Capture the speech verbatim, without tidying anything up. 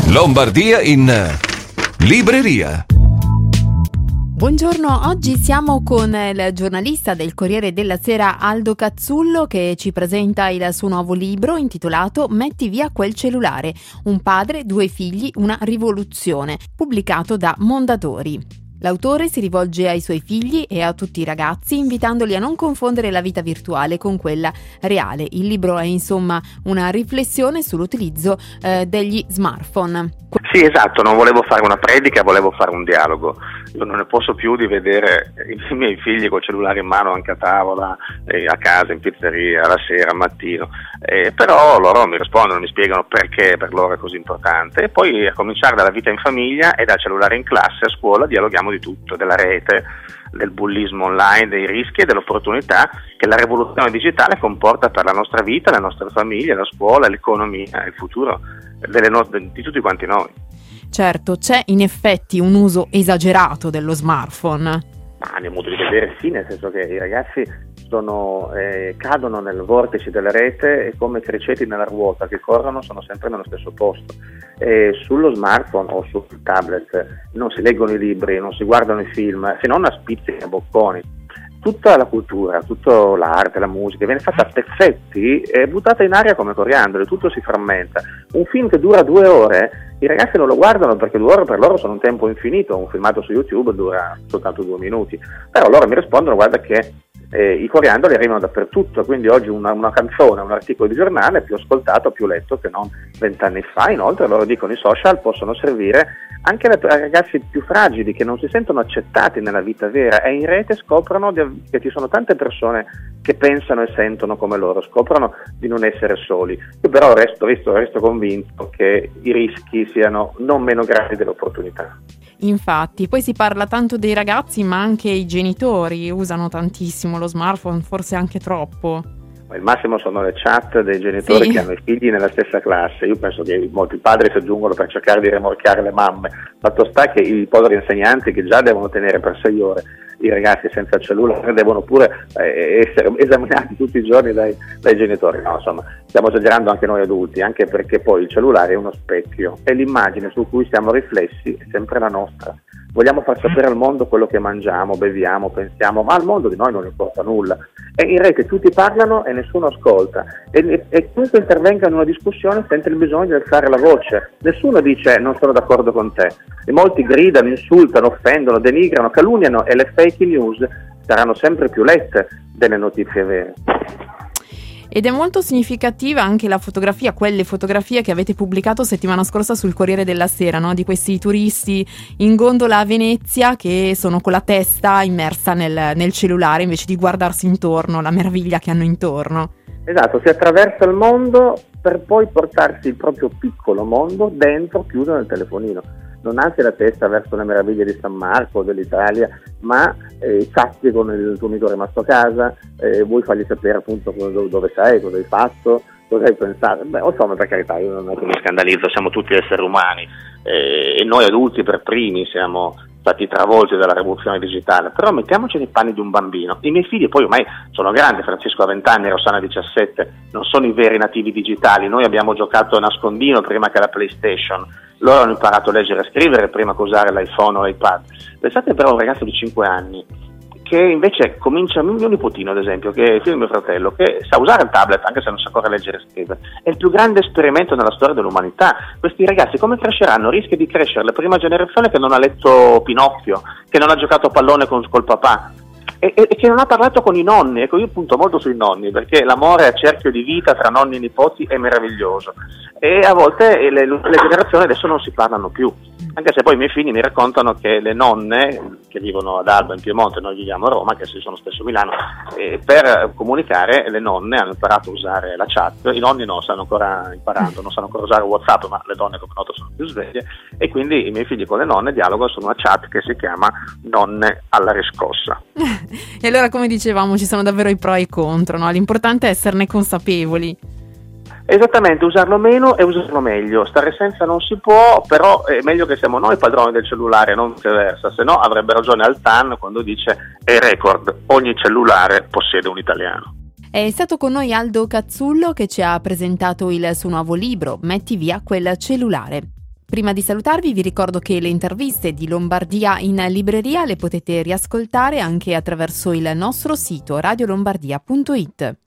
Lombardia in libreria. Buongiorno, oggi siamo con il giornalista del Corriere della Sera Aldo Cazzullo che ci presenta il suo nuovo libro intitolato Metti via quel cellulare, un padre, due figli, una rivoluzione, pubblicato da Mondadori. L'autore si rivolge ai suoi figli e a tutti i ragazzi invitandoli a non confondere la vita virtuale con quella reale. Il libro è insomma una riflessione sull'utilizzo eh, degli smartphone. Sì, esatto, non volevo fare una predica, volevo fare un dialogo. Io non ne posso più di vedere i miei figli col cellulare in mano anche a tavola, eh, a casa, in pizzeria, la sera, al mattino. Eh, però loro mi rispondono, mi spiegano perché per loro è così importante. E poi a cominciare dalla vita in famiglia e dal cellulare in classe, a scuola, dialoghiamo di tutto, della rete, del bullismo online, dei rischi e delle opportunità che la rivoluzione digitale comporta per la nostra vita, le nostre famiglie, la scuola, l'economia, il futuro delle no- di tutti quanti noi. Certo, c'è in effetti un uso esagerato dello smartphone. Ma nel modo di vedere sì, nel senso che i ragazzi sono, eh, cadono nel vortice della rete e come criceti nella ruota che corrono sono sempre nello stesso posto. E sullo smartphone o sul tablet non si leggono i libri, non si guardano i film, se non a spizzichi e a bocconi. Tutta la cultura, tutta l'arte, la musica viene fatta a pezzetti e buttata in aria come coriandoli, tutto si frammenta. Un film che dura due ore, i ragazzi non lo guardano perché due ore per loro sono un tempo infinito, un filmato su YouTube dura soltanto due minuti, però loro mi rispondono guarda che eh, i coriandoli arrivano dappertutto, quindi oggi una, una canzone, un articolo di giornale è più ascoltato, più letto che non vent'anni fa. Inoltre loro dicono i social possono servire anche ai ragazzi più fragili che non si sentono accettati nella vita vera e in rete scoprono che ci sono tante persone che pensano e sentono come loro, scoprono di non essere soli. Io però resto, resto, resto convinto che i rischi siano non meno gravi delle opportunità. Infatti, poi si parla tanto dei ragazzi ma anche i genitori usano tantissimo lo smartphone, forse anche troppo. Il massimo sono le chat dei genitori sì. Che hanno i figli nella stessa classe. Io penso che molti padri si aggiungono per cercare di rimorchiare le mamme. Fatto sta che i poveri insegnanti che già devono tenere per sei ore i ragazzi senza cellulare devono pure eh, essere esaminati tutti i giorni dai, dai genitori. No, insomma, stiamo esagerando anche noi adulti, anche perché poi il cellulare è uno specchio e l'immagine su cui siamo riflessi è sempre la nostra. Vogliamo far sapere al mondo quello che mangiamo, beviamo, pensiamo, ma al mondo di noi non importa nulla. E in rete tutti parlano e nessuno ascolta. E, e chiunque intervenga in una discussione sente il bisogno di alzare la voce. Nessuno dice non sono d'accordo con te. E molti gridano, insultano, offendono, denigrano, calunniano e le fake news saranno sempre più lette delle notizie vere. Ed è molto significativa anche la fotografia, quelle fotografie che avete pubblicato settimana scorsa sul Corriere della Sera, no? Di questi turisti in gondola a Venezia che sono con la testa immersa nel, nel cellulare invece di guardarsi intorno, la meraviglia che hanno intorno. Esatto, si attraversa il mondo per poi portarsi il proprio piccolo mondo dentro, chiuso nel telefonino. Non alzi la testa verso le meraviglie di San Marco o dell'Italia, ma eh, chatti con il tuo amico rimasto a casa, eh, vuoi fargli sapere appunto dove, dove sei, cosa hai fatto, cosa hai pensato. Beh, insomma, per carità, io non è che mi scandalizzo, siamo tutti esseri umani eh, e noi adulti per primi siamo stati travolti dalla rivoluzione digitale, però mettiamoci nei panni di un bambino. I miei figli poi ormai sono grandi, Francisco ha venti anni, Rossana ha diciassette, non sono i veri nativi digitali, noi abbiamo giocato a nascondino prima che la PlayStation, loro hanno imparato a leggere e scrivere prima che usare l'iPhone o l'iPad. Pensate però a un ragazzo di cinque anni che invece comincia, mio nipotino ad esempio, che è il figlio di mio fratello, che sa usare il tablet anche se non sa ancora leggere e scrivere, è il più grande esperimento nella storia dell'umanità. Questi ragazzi come cresceranno? Rischia di crescere la prima generazione che non ha letto Pinocchio, che non ha giocato a pallone con, col papà e, e che non ha parlato con i nonni. Ecco, io punto molto sui nonni perché l'amore a cerchio di vita tra nonni e nipoti è meraviglioso e a volte le, le generazioni adesso non si parlano più. Anche se poi i miei figli mi raccontano che le nonne che vivono ad Alba in Piemonte, noi viviamo a Roma, che si sono spesso a Milano, eh, per comunicare le nonne hanno imparato a usare la chat, i nonni no, stanno ancora imparando, non sanno ancora usare WhatsApp, ma le donne come noto sono più sveglie e quindi i miei figli con le nonne dialogano su una chat che si chiama Nonne alla riscossa. E allora, come dicevamo, ci sono davvero i pro e i contro, no? L'importante è esserne consapevoli. Esattamente, usarlo meno e usarlo meglio. Stare senza non si può, però è meglio che siamo noi padroni del cellulare, non viceversa, se no avrebbe ragione Altan quando dice è record, ogni cellulare possiede un italiano. È stato con noi Aldo Cazzullo che ci ha presentato il suo nuovo libro Metti via quel cellulare. Prima di salutarvi vi ricordo che le interviste di Lombardia in libreria le potete riascoltare anche attraverso il nostro sito radio lombardia punto it.